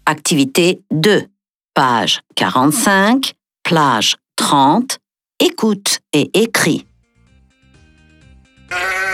Activité 2. Page 45, plage 30. Écoute et écris.